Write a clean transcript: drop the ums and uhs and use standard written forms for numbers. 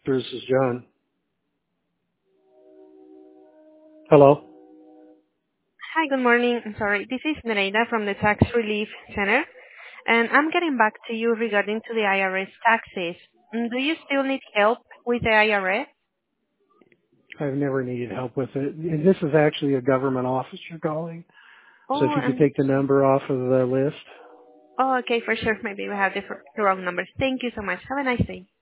This is John. Hello. Hi, good morning. I'm sorry. This is Nereida from the Tax Relief Center, and I'm getting back to you regarding to the IRS taxes. Do you still need help with the IRS? I've never needed help with it. And this is actually a government office you're calling. So if Oh, you could take the number off of the list. okay, for sure. Maybe we have the wrong numbers. Thank you so much. Have a nice day.